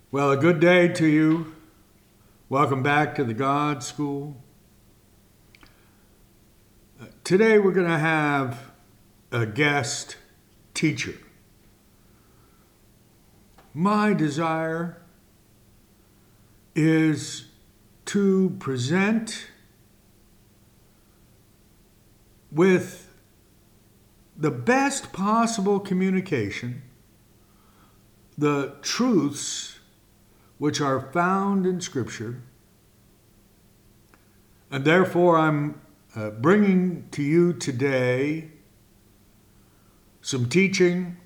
Well, a good day to you. Welcome back to the God School. Today we're going to have a guest teacher. My desire is to present with the best possible communication the truths which are found in Scripture, and therefore I'm bringing to you today some teaching.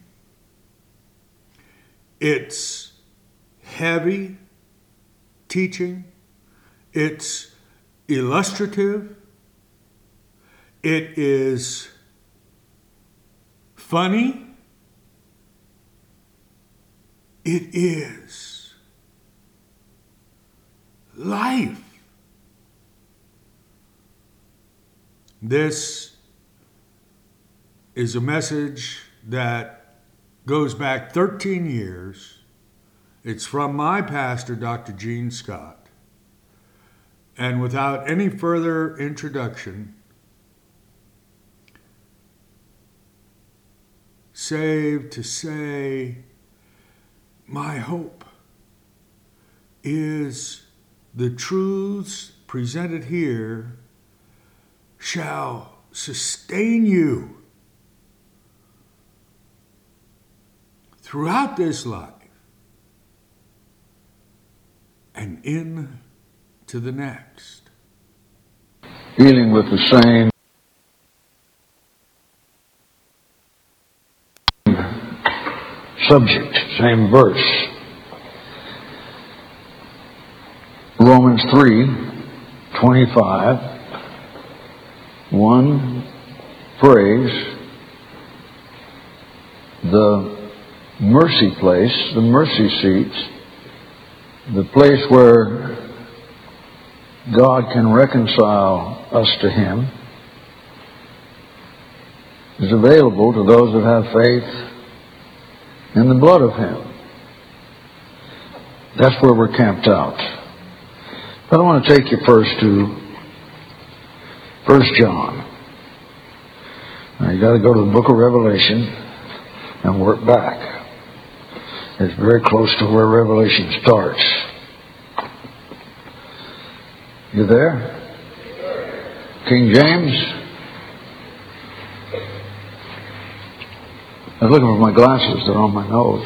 It's heavy teaching, it's illustrative, it is funny, it is life. This is a message that goes back 13 years. It's from my pastor, Dr. Gene Scott. And without any further introduction, save to say, my hope is the truths presented here shall sustain you throughout this life and into the next. Dealing with the same subject, same verse. Romans 3:25, one phrase, the mercy place, the mercy seat, the place where God can reconcile us to Him, is available to those that have faith in the blood of Him. That's where we're camped out. But I want to take you first to 1 John. Now you got to go to the book of Revelation and work back. It's very close to where Revelation starts. You there? King James? I was looking for my glasses. They're on my nose.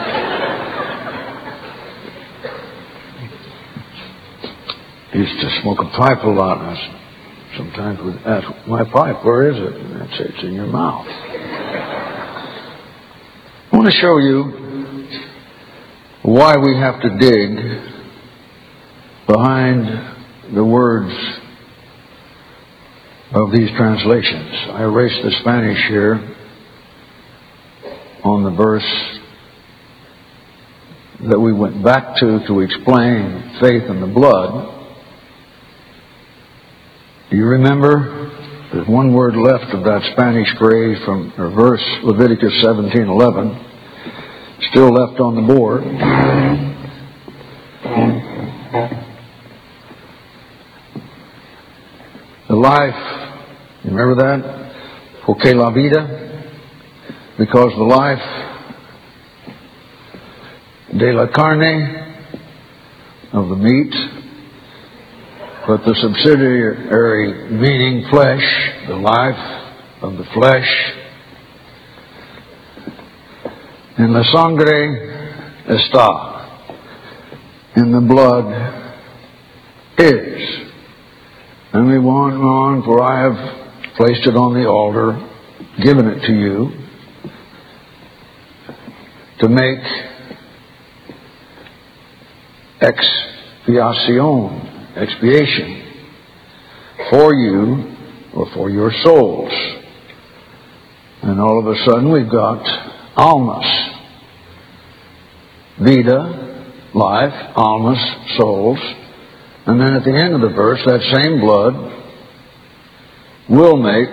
I used to smoke a pipe a lot, and I sometimes would ask, my pipe, where is it? And I'd say, it's in your mouth. I want to show you why we have to dig behind the words of these translations. I erased the Spanish here on the verse that we went back to explain faith in the blood. Do you remember? There's one word left of that Spanish phrase from or verse, Leviticus 17:11, still left on the board. The life, you remember that? Porque la vida, because the life de la carne, of the meat, but the subsidiary meaning flesh, the life of the flesh. En la sangre está, in the blood is. And we want on, for I have placed it on the altar, given it to you, to make expiation for you or for your souls. And all of a sudden we've got almas. Vida, life, almas, souls. And then at the end of the verse, that same blood will make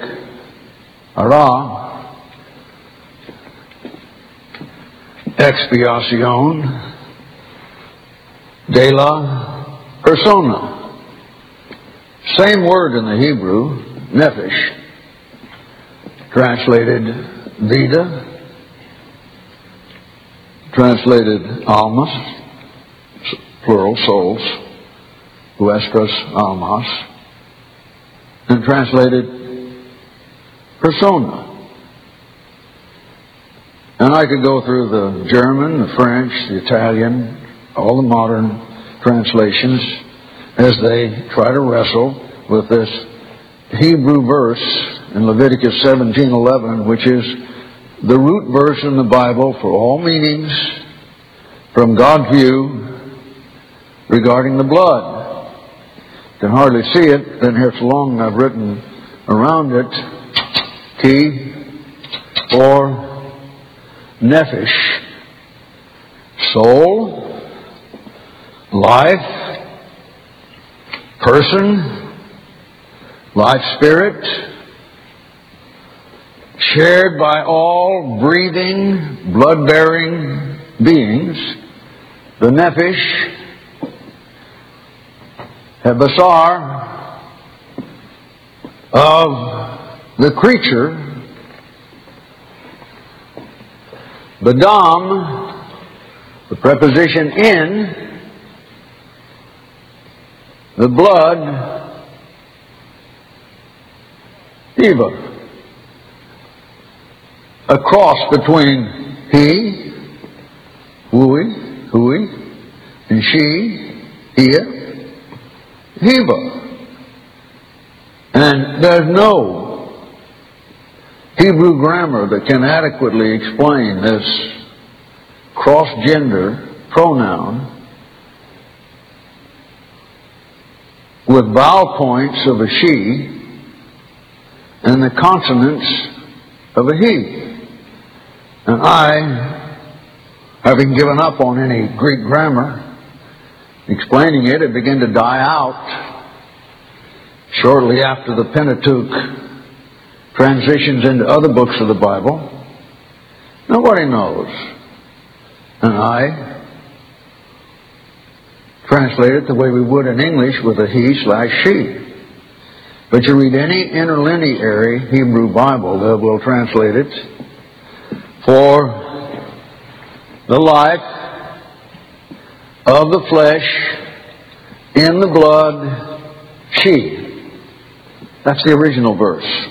ara, expiación, de la persona. Same word in the Hebrew, nephesh, translated vida, translated almas, plural, souls, huestras almas, and translated persona. And I could go through the German, the French, the Italian, all the modern translations as they try to wrestle with this Hebrew verse in Leviticus 17:11, which is the root verse in the Bible for all meanings from God's view regarding the blood. You can hardly see it, then here it's long I've written around it, T or nephesh, soul, life, person, life spirit, shared by all breathing, blood-bearing beings. The nephesh, hebasar, of the creature. The dam, the preposition in, the blood, eva. A cross between he, hui, and she, ia, heva. And there's no Hebrew grammar that can adequately explain this cross-gender pronoun with vowel points of a she and the consonants of a he. And I, having given up on any Greek grammar, explaining it, it began to die out shortly after the Pentateuch transitions into other books of the Bible. Nobody knows. And I translate it the way we would in English with a he/she. But you read any interlineary Hebrew Bible that will translate it for the life of the flesh in the blood, she. That's the original verse.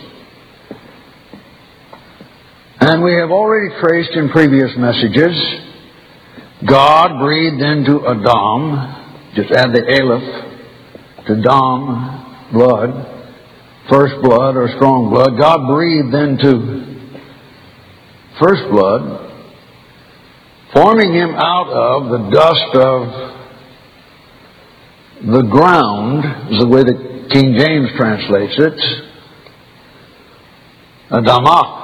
And we have already traced in previous messages, God breathed into Adam, just add the aleph to dam, blood, first blood or strong blood. God breathed into first blood, forming him out of the dust of the ground, is the way that King James translates it, Adamah.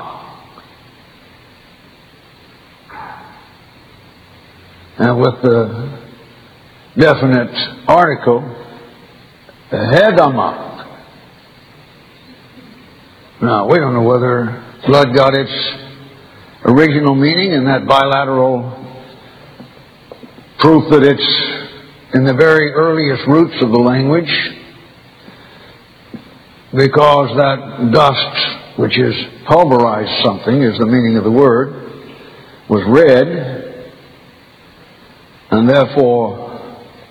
And with the definite article, Hedamah. Now, we don't know whether blood got its original meaning in that bilateral proof that it's in the very earliest roots of the language, because that dust, which is pulverized something, is the meaning of the word, was red. And therefore,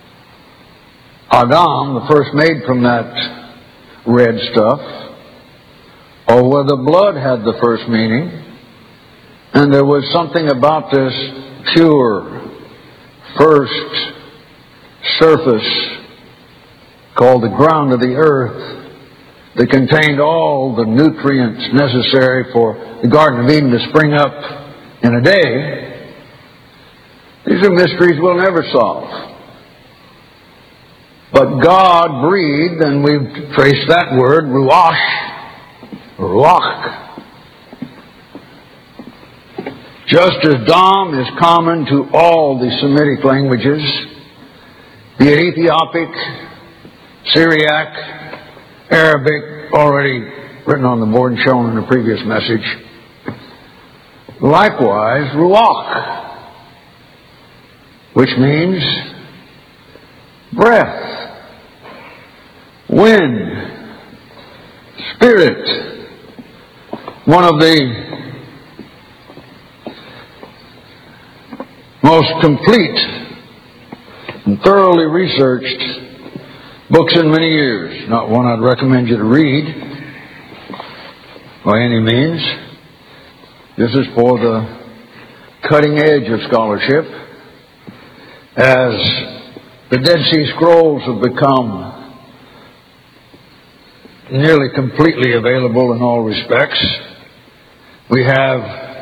Adam, the first made from that red stuff, or whether blood had the first meaning, and there was something about this pure first surface called the ground of the earth that contained all the nutrients necessary for the Garden of Eden to spring up in a day. These are mysteries we'll never solve. But God breathed, and we've traced that word, ruach. Just as dam is common to all the Semitic languages, be it Ethiopic, Syriac, Arabic, already written on the board and shown in a previous message. Likewise, ruach, which means breath, wind, spirit. One of the most complete and thoroughly researched books in many years. Not one I'd recommend you to read by any means. This is for the cutting edge of scholarship. As the Dead Sea Scrolls have become nearly completely available in all respects, we have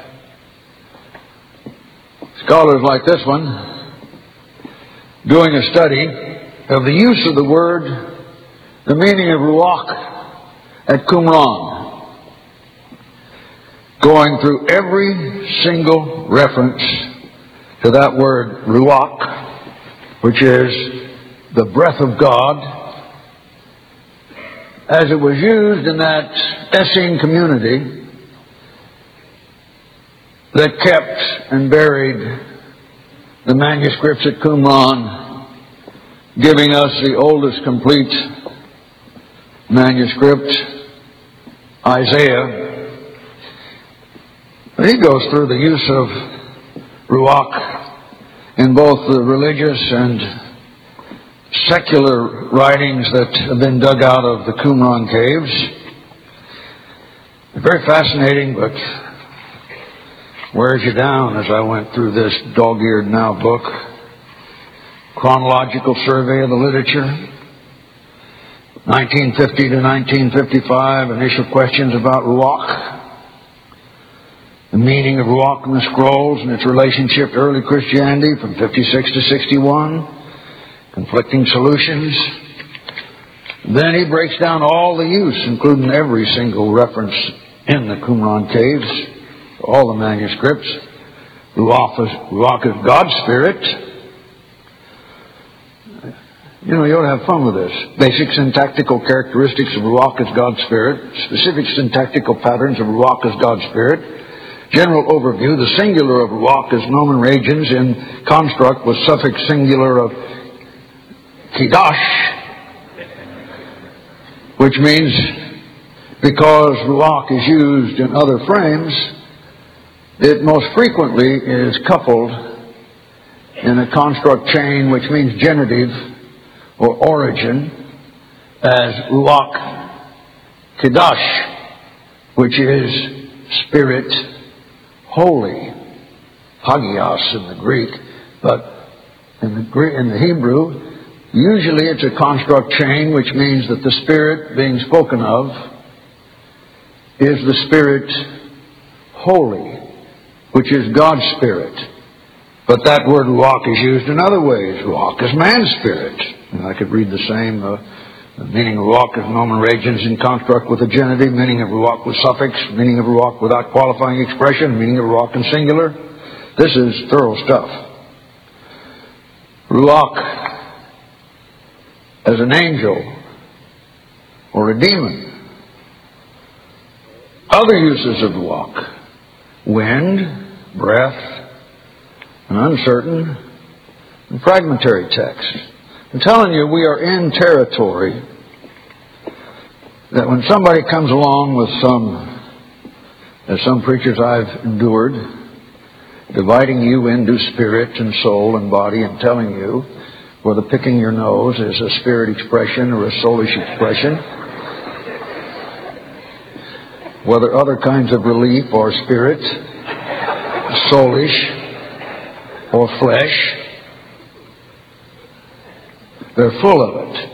scholars like this one doing a study of the use of the word, the meaning of Ruach at Qumran, going through every single reference to that word Ruach, which is the breath of God, as it was used in that Essene community that kept and buried the manuscripts at Qumran, giving us the oldest complete manuscript, Isaiah. And he goes through the use of Ruach in both the religious and secular writings that have been dug out of the Qumran caves. Very fascinating, but wears you down as I went through this dog-eared now book. Chronological survey of the literature, 1950 to 1955, initial questions about Ruach, the meaning of Ruach in the scrolls and its relationship to early Christianity from 56 to 61, conflicting solutions. Then he breaks down all the use, including every single reference in the Qumran caves, all the manuscripts. Ruach is God's Spirit. You know, you ought to have fun with this. Basic syntactical characteristics of Ruach as God's Spirit. Specific syntactical patterns of Ruach as God's Spirit. General overview. The singular of Ruach is nomen regens in construct with suffix singular of Kidash, which means because Ruach is used in other frames, it most frequently is coupled in a construct chain which means genitive or origin as Ruach Kidash, which is Spirit Holy, Hagios in the Greek, but in the Hebrew, usually it's a construct chain which means that the Spirit being spoken of is the Spirit Holy, which is God's Spirit. But that word Ruach is used in other ways. Ruach is man's spirit. And I could read the same. The meaning of Ruach is nomen regens in construct with a genitive, meaning of Ruach with suffix, meaning of Ruach without qualifying expression, meaning of Ruach in singular. This is thorough stuff. Ruach as an angel or a demon. Other uses of Ruach: wind, breath, an uncertain and fragmentary text. I'm telling you, we are in territory that when somebody comes along with as some preachers I've endured, dividing you into spirit and soul and body and telling you whether picking your nose is a spirit expression or a soulish expression, whether other kinds of relief are spirit, soulish, or flesh. They're full of it.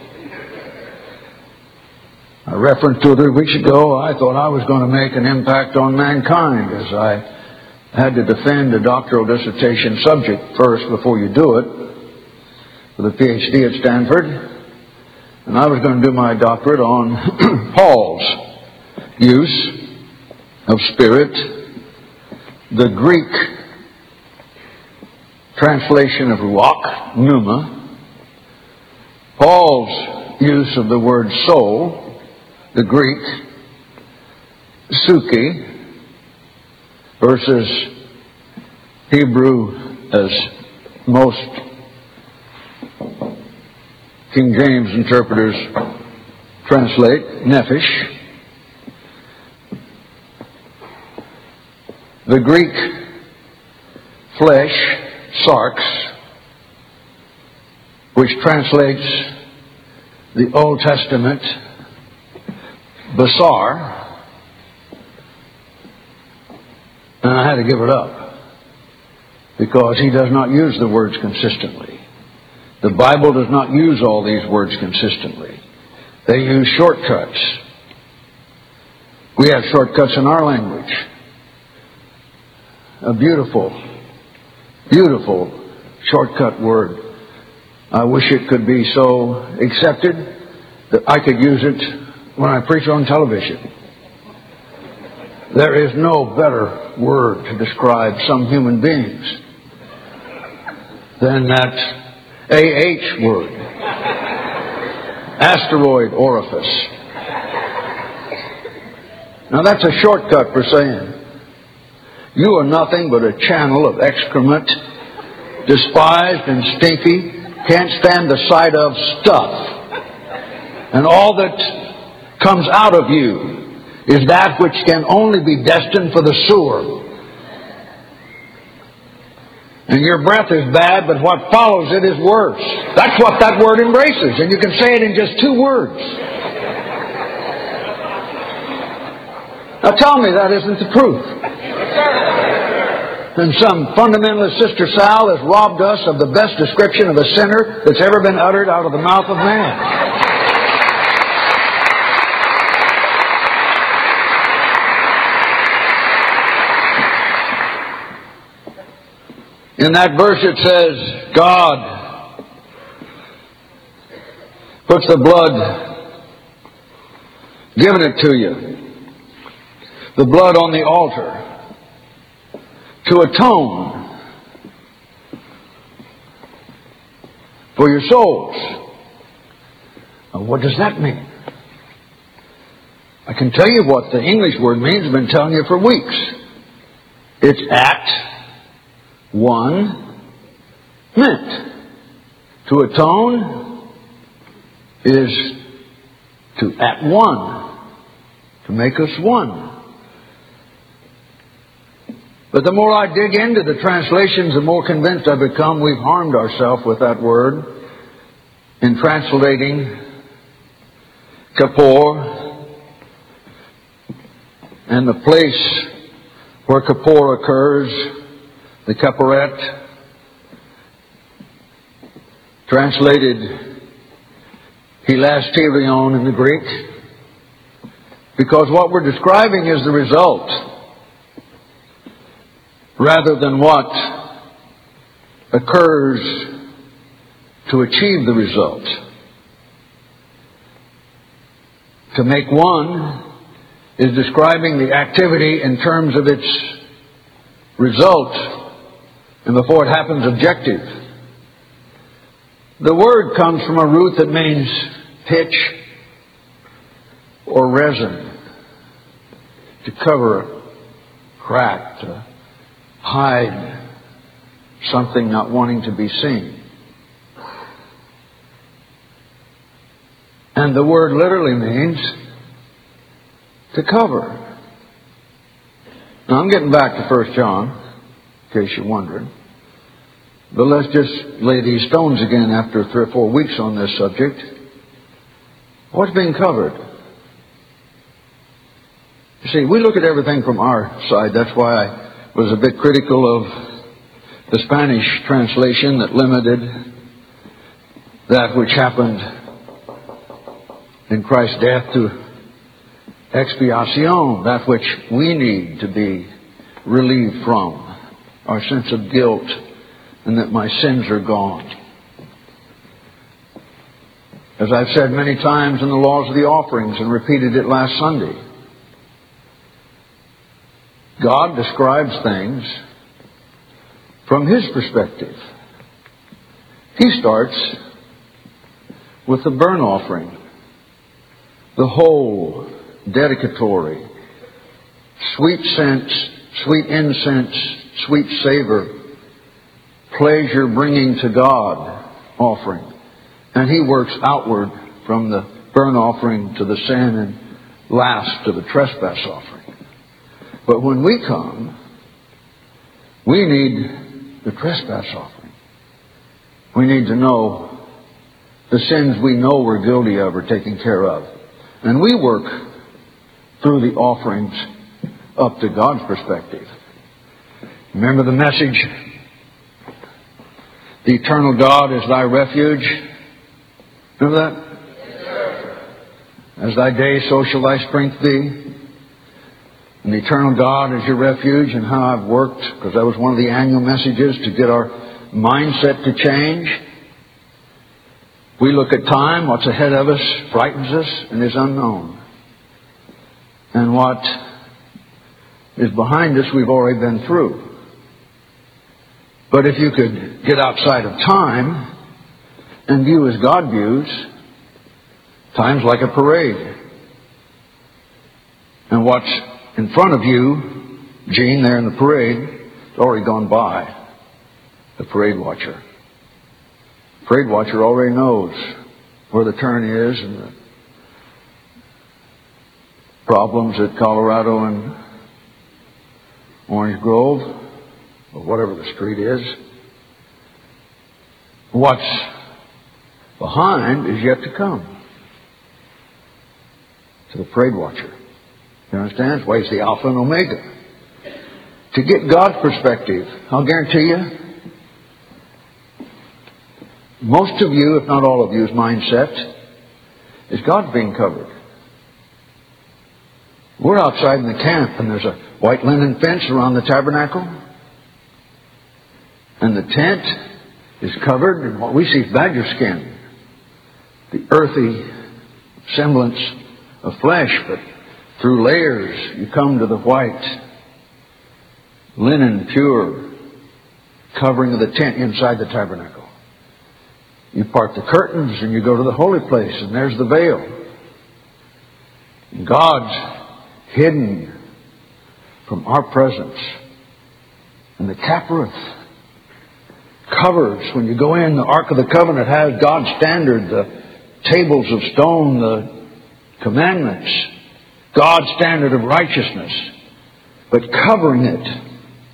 I referenced 2 or 3 weeks ago, I thought I was going to make an impact on mankind as I had to defend a doctoral dissertation subject first before you do it with a PhD at Stanford. And I was going to do my doctorate on Paul's use of spirit, the Greek translation of Ruach, pneuma, Paul's use of the word soul, the Greek psyche, versus Hebrew as most King James interpreters translate nephesh. The Greek flesh, sarx, which translates the Old Testament basar, and I had to give it up because he does not use the words consistently. The Bible does not use all these words consistently. They use shortcuts. We have shortcuts in our language. A beautiful, beautiful shortcut word. I wish it could be so accepted that I could use it when I preach on television. There is no better word to describe some human beings than that AH word. Asteroid orifice. Now that's a shortcut for saying you are nothing but a channel of excrement, despised and stinky, can't stand the sight of stuff. And all that comes out of you is that which can only be destined for the sewer. And your breath is bad, but what follows it is worse. That's what that word embraces, and you can say it in just 2 words. Now tell me that isn't the truth. And some fundamentalist Sister Sal has robbed us of the best description of a sinner that's ever been uttered out of the mouth of man. In that verse it says, God puts the blood, given it to you, the blood on the altar, to atone for your souls. Now, what does that mean? I can tell you what the English word means. I've been telling you for weeks. It's at one meant. To atone is to at one, to make us one. But the more I dig into the translations, the more convinced I become we've harmed ourselves with that word in translating Kippur and the place where Kippur occurs, the Kippuret, translated hilasterion in the Greek, because what we're describing is the result rather than what occurs to achieve the result. To make one is describing the activity in terms of its result, and before it happens, objective. The word comes from a root that means pitch or resin, to cover a crack, to hide something not wanting to be seen. And the word literally means to cover. Now I'm getting back to 1 John, in case you're wondering. But let's just lay these stones again after 3 or 4 weeks on this subject. What's being covered? You see, we look at everything from our side. That's why I was a bit critical of the Spanish translation that limited that which happened in Christ's death to expiation, that which we need to be relieved from, our sense of guilt, and that my sins are gone. As I've said many times in the laws of the offerings and repeated it last Sunday, God describes things from His perspective. He starts with the burnt offering, the whole, dedicatory, sweet scent, sweet incense, sweet savor, pleasure bringing to God offering. And He works outward from the burnt offering to the sin and last to the trespass offering. But when we come, we need the trespass offering. We need to know the sins we know we're guilty of are taken care of. And we work through the offerings up to God's perspective. Remember the message? The eternal God is thy refuge. Remember that? Yes, sir. As thy day, so shall thy strength be. And the eternal God is your refuge, and how I've worked, because that was one of the annual messages, to get our mindset to change. We look at time, what's ahead of us frightens us and is unknown. And what is behind us we've already been through. But if you could get outside of time and view as God views, time's like a parade. And what's in front of you, Gene, there in the parade, it's already gone by. The parade watcher. The parade watcher already knows where the turn is and the problems at Colorado and Orange Grove, or whatever the street is. What's behind is yet to come. To the parade watcher. You understand? That's why he's the Alpha and Omega. To get God's perspective, I'll guarantee you, most of you, if not all of you's mindset is God's being covered. We're outside in the camp and there's a white linen fence around the tabernacle. And the tent is covered in what we see is badger skin. The earthy semblance of flesh, but through layers you come to the white linen, pure covering of the tent inside the tabernacle. You part the curtains and you go to the holy place and there's the veil. And God's hidden from our presence. And the Kapareth covers, when you go in, the Ark of the Covenant has God's standard, the tables of stone, the commandments, God's standard of righteousness. But covering it,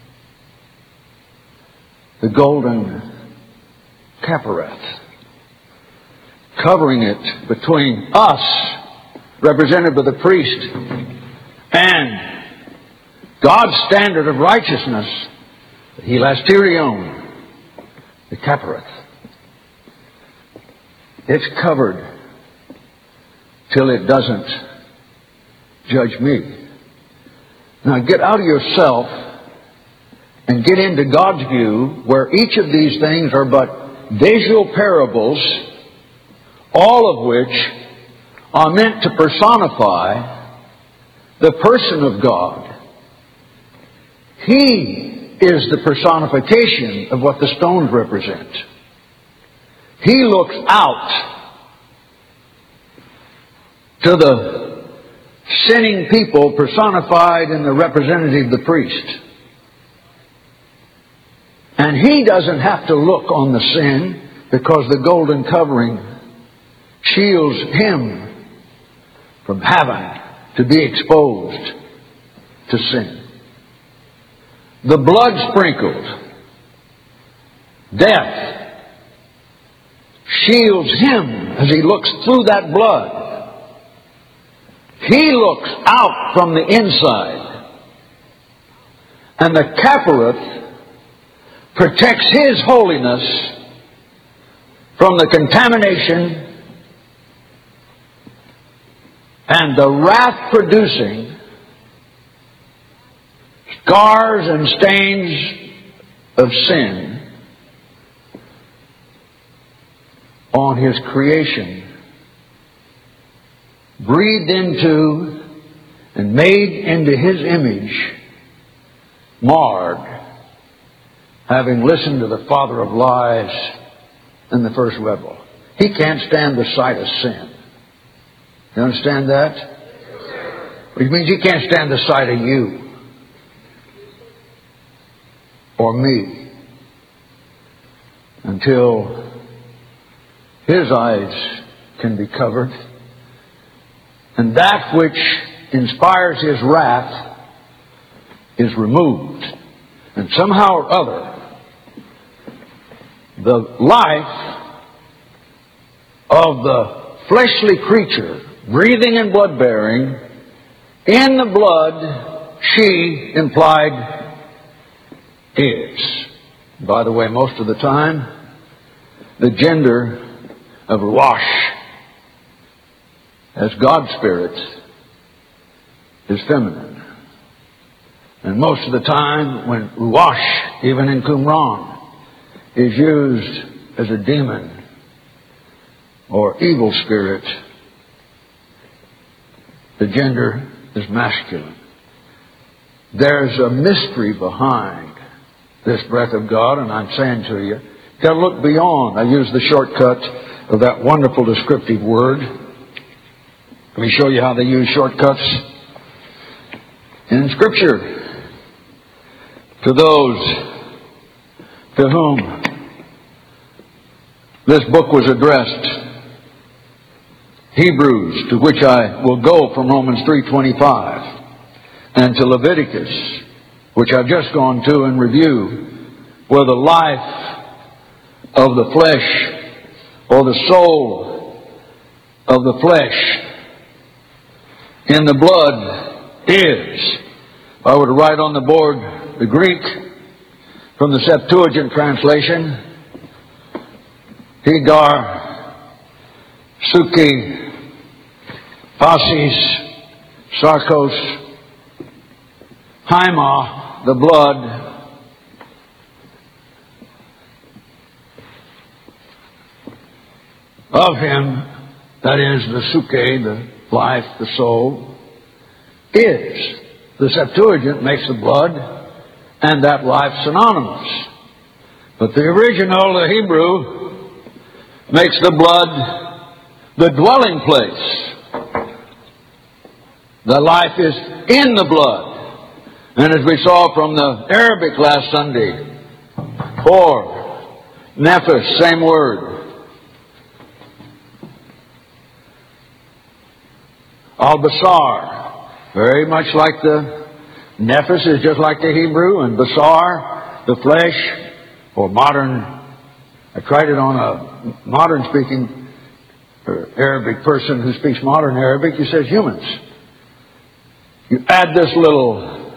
the golden Kapareth. Covering it between us, represented by the priest, and God's standard of righteousness, the hilasterion, the Kapareth. It's covered till it doesn't judge me. Now get out of yourself and get into God's view, where each of these things are but visual parables, all of which are meant to personify the person of God. He is the personification of what the stones represent. He looks out to the sinning people personified in the representative, the priest. And He doesn't have to look on the sin, because the golden covering shields Him from having to be exposed to sin. The blood sprinkled, death, shields Him as He looks through that blood. He looks out from the inside. And the Kapareth protects His holiness from the contamination and the wrath-producing scars and stains of sin on His creation, breathed into and made into His image, marred, having listened to the father of lies and the first rebel. He can't stand the sight of sin. You understand that? Which means He can't stand the sight of you or me until His eyes can be covered. And that which inspires His wrath is removed. And somehow or other, the life of the fleshly creature, breathing and blood-bearing, in the blood, she implied is. By the way, most of the time, the gender of Ruach, as God's Spirit, is feminine. And most of the time, when Ruach, even in Qumran, is used as a demon or evil spirit, the gender is masculine. There's a mystery behind this breath of God, and I'm saying to you, you've got to look beyond. I use the shortcut of that wonderful descriptive word. Let me show you how they use shortcuts in Scripture. To those to whom this book was addressed, Hebrews, to which I will go from Romans 3:25, and to Leviticus, which I've just gone to in review, where the life of the flesh, or the soul of the flesh in the blood is. If I were to write on the board the Greek from the Septuagint translation, Hagar, Suki, Phasis, Sarkos, Haima, the blood, of him, that is the Suke, the life, the soul, is. The Septuagint makes the blood and that life synonymous. But the original, the Hebrew, makes the blood the dwelling place. The life is in the blood. And as we saw from the Arabic last Sunday, or nephes, same word. Al-Basar, very much like the nephes is just like the Hebrew, and Basar, the flesh, or modern, I tried it on a modern speaking Arabic person who speaks modern Arabic, he says humans. You add this little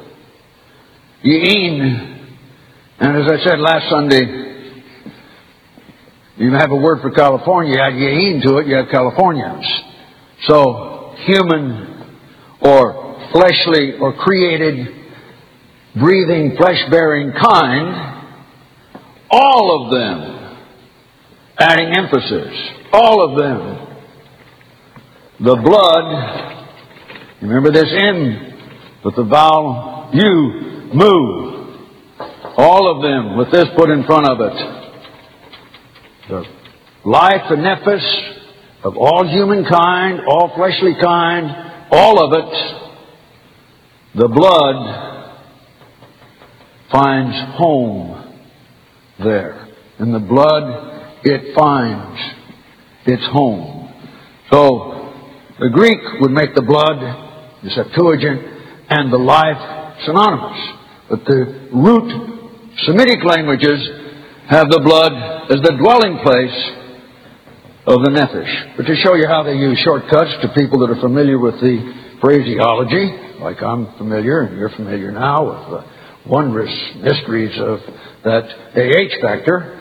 Ye'in, and as I said last Sunday, you have a word for California, you add Ye'in to it, you have Californians. So, human or fleshly or created, breathing, flesh-bearing kind, all of them, adding emphasis, all of them. The blood, remember this in, with the vowel U, mu, all of them with this put in front of it. The life, the nephes of all humankind, all fleshly kind, all of it, the blood finds home there. In the blood, it finds its home. So, the Greek would make the blood, the Septuagint, and the life synonymous. But the root Semitic languages have the blood as the dwelling place of the nephesh. But to show you how they use shortcuts to people that are familiar with the phraseology, like I'm familiar, and you're familiar now with the wondrous mysteries of that AH factor.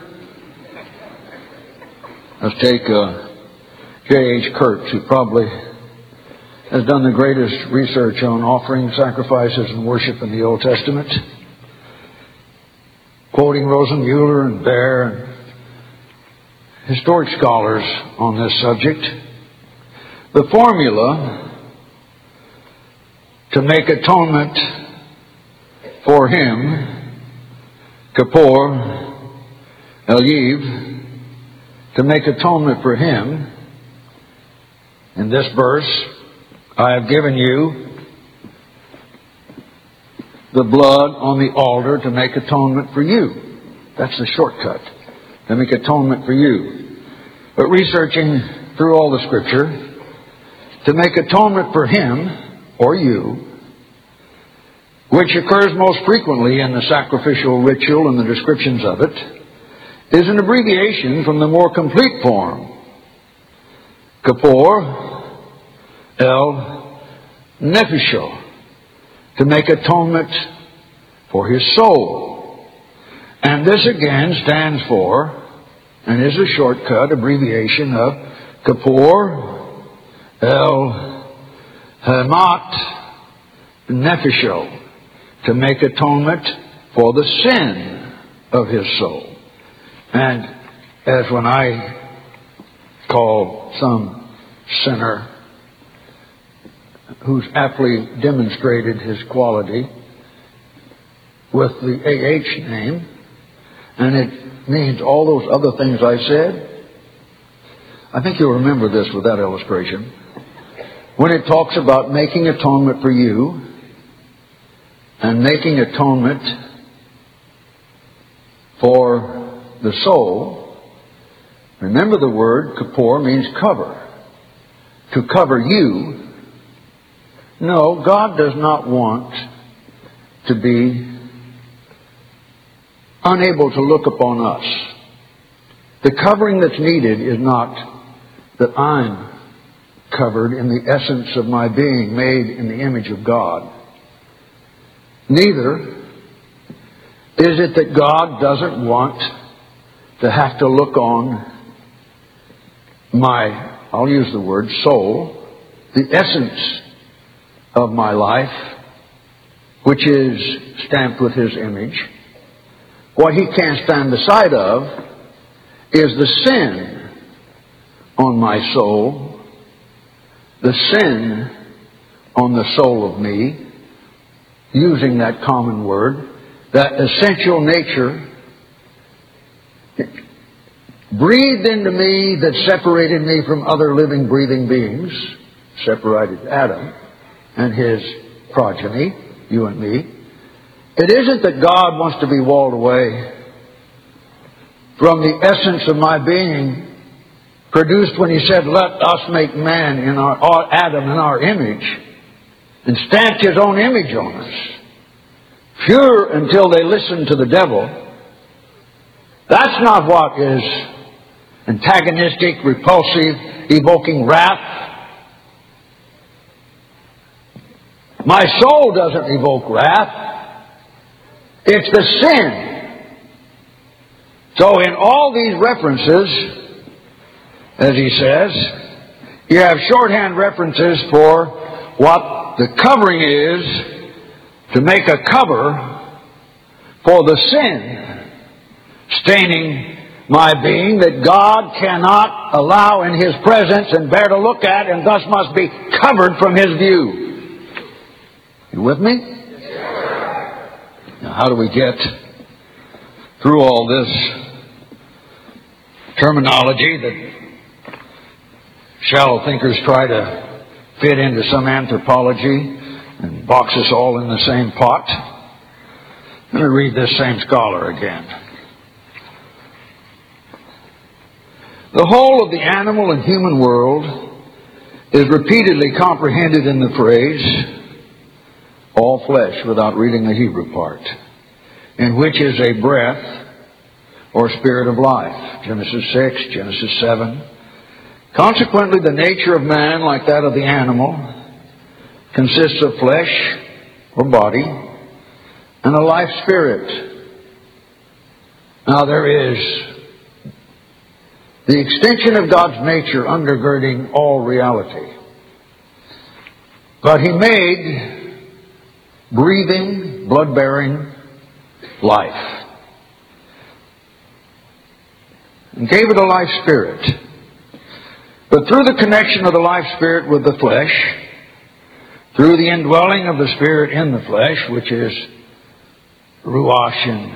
Let's take J.H. Kurtz, who probably has done the greatest research on offering, sacrifices, and worship in the Old Testament, quoting Rosenmuller and Baer and historic scholars on this subject. The formula to make atonement for him, Kippur, Eliv, to make atonement for him, in this verse, I have given you the blood on the altar to make atonement for you. That's the shortcut, to make atonement for you. but researching through all the Scripture to make atonement for him or you, which occurs most frequently in the sacrificial ritual and the descriptions of it, is an abbreviation from the more complete form, Kippur El Nefesho, to make atonement for his soul. And this again stands for, and is a shortcut abbreviation of Kippur El Hamat Nefesho, to make atonement for the sin of his soul. And as when I call some sinner who's aptly demonstrated his quality with the AH name, and it means all those other things I said, I think you'll remember this with that illustration. When it talks about making atonement for you and making atonement for the soul, remember the word Kippur means cover. To cover you. No, God does not want to be unable to look upon us. The covering that's needed is not that I'm covered in the essence of my being, made in the image of God. Neither is it that God doesn't want to have to look on my, I'll use the word soul, the essence of my life, which is stamped with his image. What he can't stand the sight of is the sin on my soul, the sin on the soul of me, using that common word, that essential nature breathed into me that separated me from other living, breathing beings, separated Adam and his progeny, you and me. It isn't that God wants to be walled away from the essence of my being produced when he said, let us make man in our Adam in our image, and stamped his own image on us. Pure until they listen to the devil. That's not what is antagonistic, repulsive, evoking wrath. My soul doesn't evoke wrath. It's the sin. So in all these references, as he says, you have shorthand references for what the covering is, to make a cover for the sin staining my being that God cannot allow in his presence and bear to look at, and thus must be covered from his view. You with me? Now, how do we get through all this terminology that shallow thinkers try to fit into some anthropology and box us all in the same pot? Let me read this same scholar again. The whole of the animal and human world is repeatedly comprehended in the phrase, all flesh, without reading the Hebrew part, in which is a breath or spirit of life. Genesis 6, Genesis 7. Consequently, the nature of man, like that of the animal, consists of flesh or body and a life spirit. Now there is the extension of God's nature undergirding all reality. But he made breathing, blood-bearing life and gave it a life spirit. But through the connection of the life spirit with the flesh, through the indwelling of the Spirit in the flesh, which is Ruach in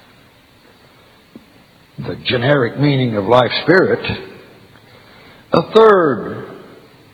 the generic meaning of life spirit, a third,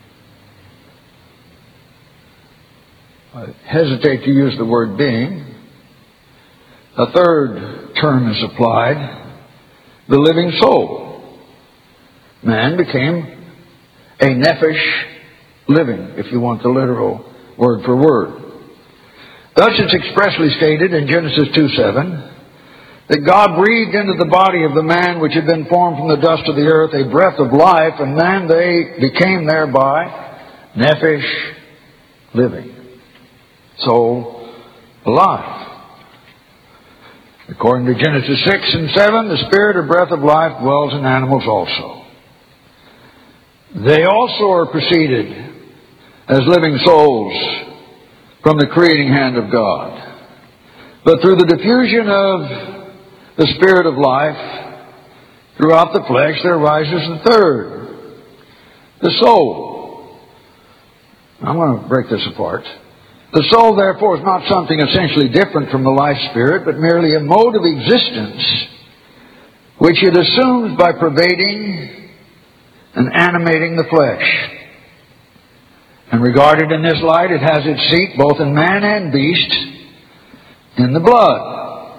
I hesitate to use the word being, a third term is applied, the living soul, Man became a nephesh living, if you want the literal word for word. Thus it's expressly stated in Genesis 2:7 that God breathed into the body of the man which had been formed from the dust of the earth a breath of life, and man they became thereby nephesh living, soul alive. According to Genesis 6 and 7, the spirit or breath of life dwells in animals also. They also are preceded as living souls from the creating hand of God. But through the diffusion of the spirit of life throughout the flesh, there arises the third, the soul. I'm going to break this apart. The soul, therefore, is not something essentially different from the life spirit, but merely a mode of existence which it assumes by pervading and animating the flesh. And regarded in this light, it has its seat both in man and beast in the blood.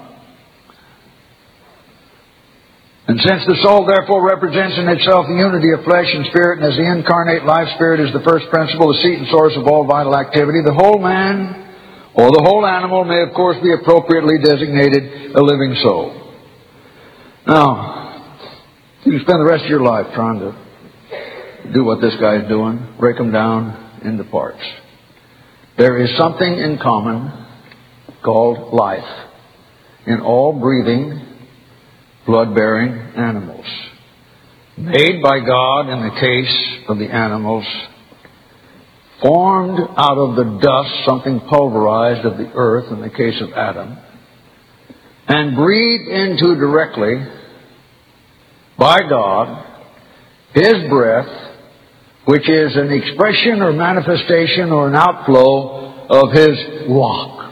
And since the soul therefore represents in itself the unity of flesh and spirit, and as the incarnate life spirit is the first principle, the seat and source of all vital activity, the whole man or the whole animal may of course be appropriately designated a living soul. Now, you spend the rest of your life trying to do what this guy is doing, break them down into parts. There is something in common called life in all breathing, blood-bearing animals, made by God in the case of the animals, formed out of the dust, something pulverized of the earth in the case of Adam, and breathed into directly by God His breath, which is an expression or manifestation or an outflow of His ruach,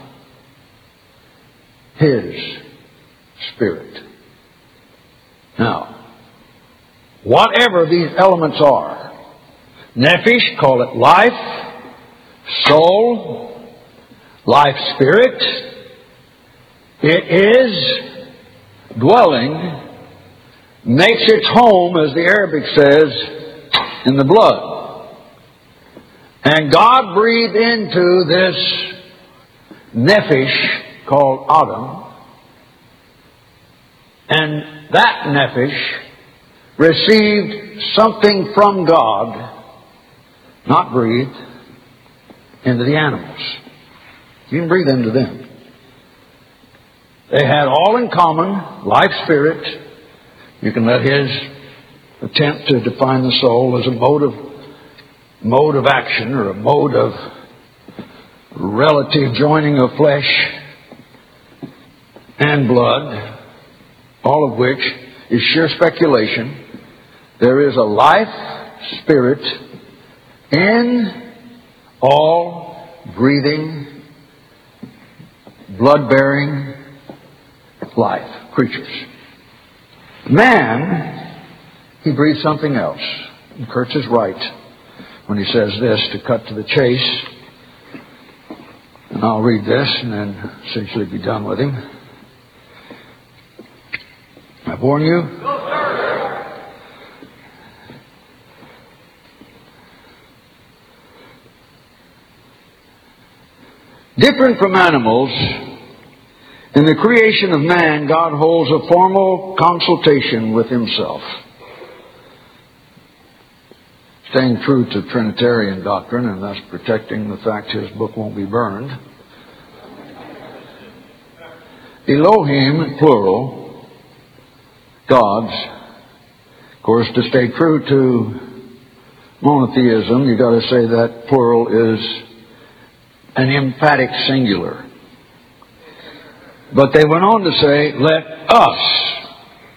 His Spirit. Now, whatever these elements are, nephesh, call it life, soul, life spirit, it is dwelling, makes its home, as the Arabic says, in the blood. And God breathed into this nephesh called Adam, and that nephesh received something from God, not breathed, into the animals. You can breathe into them. They had all in common life spirit. You can let his attempt to define the soul as a mode of action, or a mode of relative joining of flesh and blood, all of which is sheer speculation. There is a life spirit in all breathing, blood-bearing life creatures. Man, he breathes something else. And Kurtz is right when he says this, to cut to the chase. And I'll read this and then essentially be done with him. I warn you. Different from animals, in the creation of man, God holds a formal consultation with himself. Staying true to Trinitarian doctrine and thus protecting the fact his book won't be burned. Elohim, plural, gods. Of course, to stay true to monotheism, you've got to say that plural is an emphatic singular. But they went on to say, let us,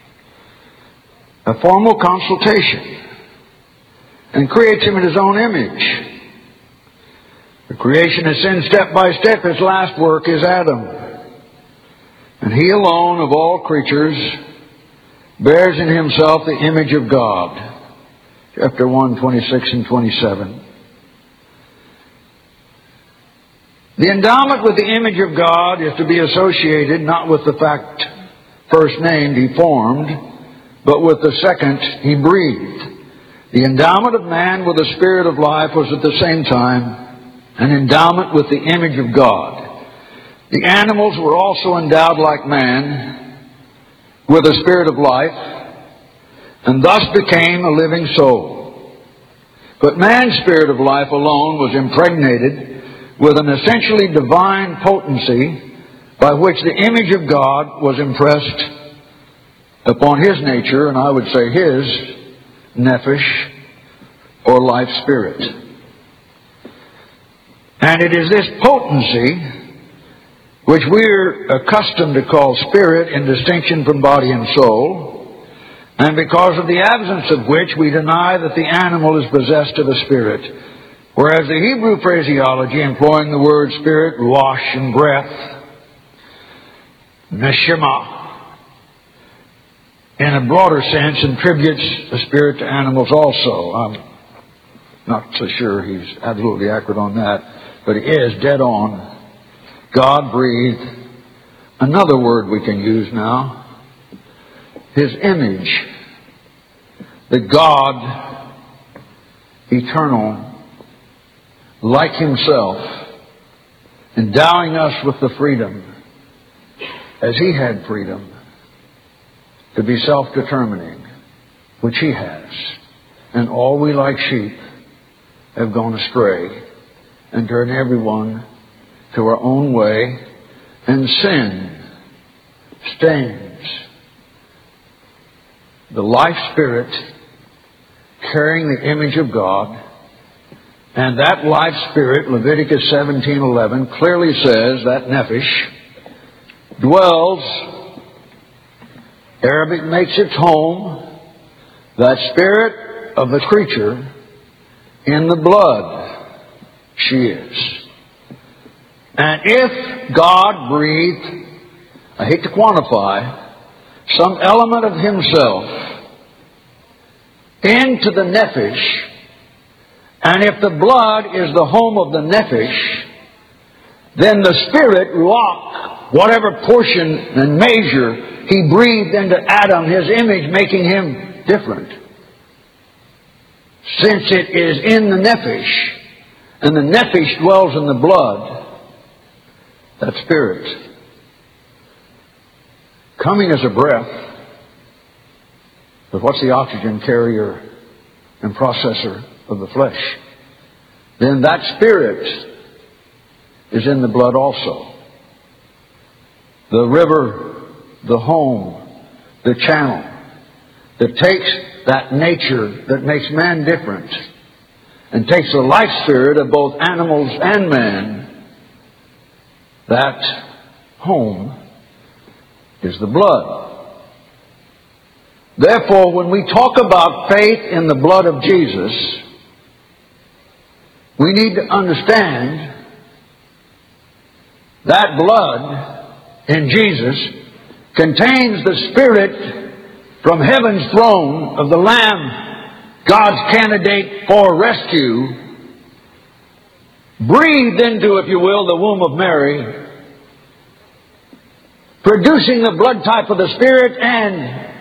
a formal consultation, and creates him in his own image. The creation is sinned step by step. His last work is Adam. And he alone of all creatures bears in himself the image of God. Chapter 1, 26 and 27. The endowment with the image of God is to be associated not with the fact first named, he formed, but with the second, he breathed. The endowment of man with the Spirit of life was at the same time an endowment with the image of God. The animals were also endowed like man with a spirit of life, and thus became a living soul. But man's spirit of life alone was impregnated with an essentially divine potency by which the image of God was impressed upon his nature, and I would say his nephesh, or life spirit. And it is this potency which we're accustomed to call spirit in distinction from body and soul, and because of the absence of which we deny that the animal is possessed of a spirit, whereas the Hebrew phraseology employing the word spirit, ruach, and breath, neshama, in a broader sense attributes the spirit to animals also. I'm not so sure he's absolutely accurate on that, but he is dead on. God breathed, another word we can use now, his image. The God, eternal, like himself, endowing us with the freedom, as he had freedom, to be self-determining, which he has. And all we like sheep have gone astray and turned everyone to our own way, and sin stains the life spirit carrying the image of God. And that life spirit, Leviticus 17:11, clearly says that nephesh dwells, Arabic makes its home, that spirit of the creature, in the blood she is. And if God breathed, I hate to quantify, some element of himself into the nephesh, and if the blood is the home of the nephesh, then the spirit, ruach, whatever portion and measure he breathed into Adam, his image, making him different. Since it is in the nephesh, and the nephesh dwells in the blood, that spirit, coming as a breath, but what's the oxygen carrier and processor of the flesh? Then that spirit is in the blood also. The river, the home, the channel that takes that nature that makes man different and takes the life spirit of both animals and man, that home is the blood. Therefore, when we talk about faith in the blood of Jesus, we need to understand that blood in Jesus contains the Spirit from heaven's throne of the Lamb, God's candidate for rescue, breathed into, if you will, the womb of Mary, producing the blood type of the Spirit and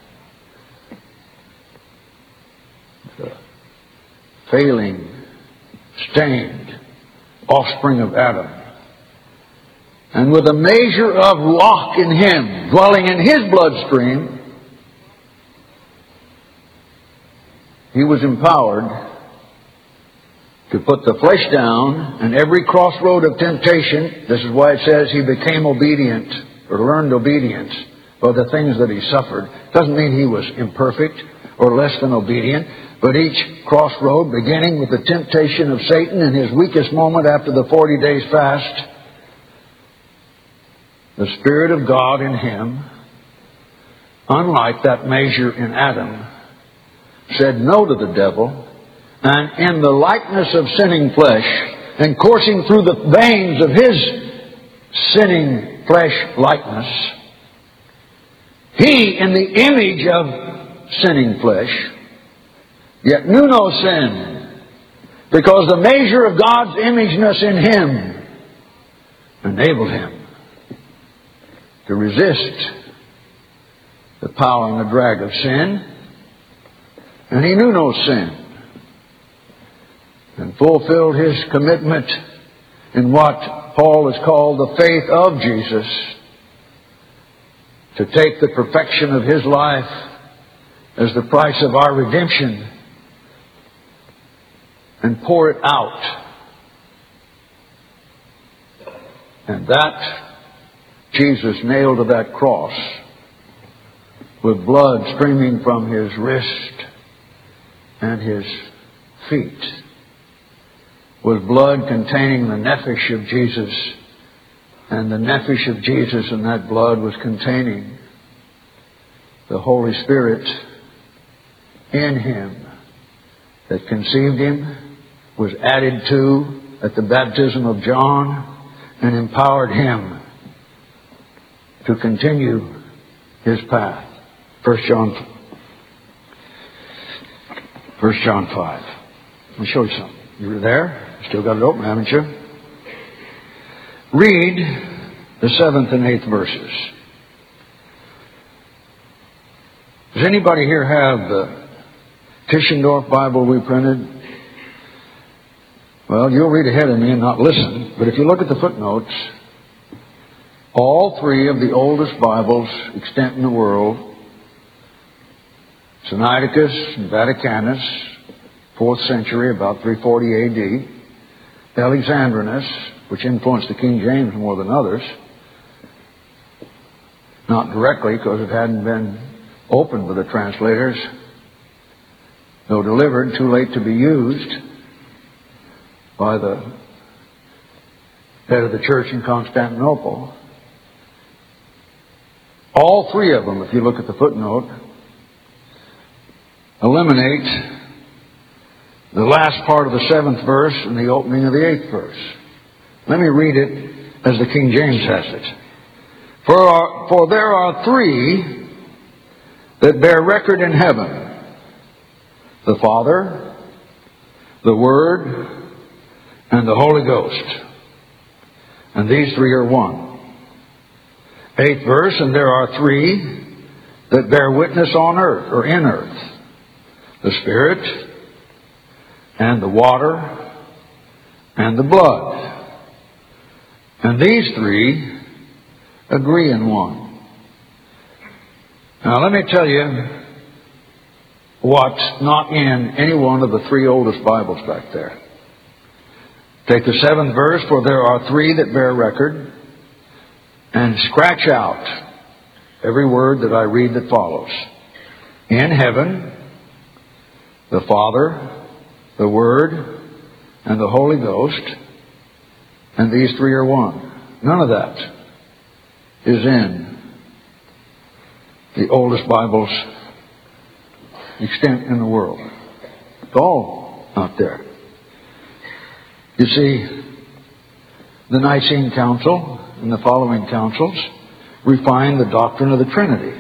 the failing, stained offspring of Adam. And with a measure of ruach in him, dwelling in his bloodstream, he was empowered to put the flesh down, and every crossroad of temptation, this is why it says he became obedient, or learned obedience, by the things that he suffered. Doesn't mean he was imperfect or less than obedient, but each crossroad, beginning with the temptation of Satan in his weakest moment after the 40 days fast, the Spirit of God in him, unlike that measure in Adam, said no to the devil, and in the likeness of sinning flesh, and coursing through the veins of his sinning flesh likeness, he, in the image of sinning flesh, yet knew no sin, because the measure of God's imageness in him enabled him to resist the power and the drag of sin, And he knew no sin, and fulfilled his commitment in what Paul has called the faith of Jesus, to take the perfection of his life as the price of our redemption and pour it out. And that Jesus nailed to that cross with blood streaming from his wrist and his feet, with blood containing the nephesh of Jesus, and the nephesh of Jesus in that blood was containing the Holy Spirit in him that conceived him, was added to at the baptism of John, and empowered him to continue his path. 1 John 5. Let me show you something. You were there? Still got it open, haven't you? Read the 7th and 8th verses. Does anybody here have the Tischendorf Bible we printed? Well, you'll read ahead of me and not listen. But if you look at the footnotes, all three of the oldest Bibles extant in the world, Sinaiticus and Vaticanus, 4th century, about 340 A.D., Alexandrinus, which influenced the King James more than others, not directly because it hadn't been opened by the translators, though delivered, too late to be used by the head of the church in Constantinople. All three of them, if you look at the footnote, eliminate the last part of the 7th verse and the opening of the 8th verse. Let me read it as the King James has it. For there are three that bear record in heaven: the Father, the Word, and the Holy Ghost. And these three are one. 8th verse, and there are three that bear witness on earth, or in earth: the Spirit, and the water, and the blood. And these three agree in one. Now let me tell you what's not in any one of the three oldest Bibles back there. Take the 7th verse, for there are three that bear record, and scratch out every word that I read that follows. In heaven, the Father, the Word, and the Holy Ghost, and these three are one. None of that is in the oldest Bibles extant in the world. It's all not there. You see, the Nicene Council and the following councils refined the doctrine of the Trinity.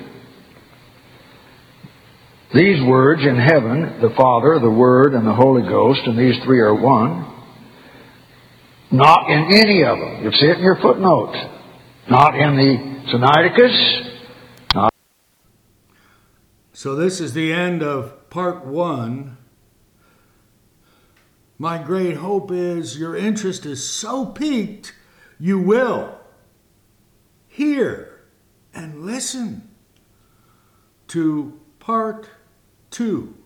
These words, in heaven, the Father, the Word, and the Holy Ghost, and these three are one, not in any of them. You'll see it in your footnote. Not in the Sinaiticus. So this is the end of part 1. My great hope is your interest is so piqued, you will hear and listen to part 2.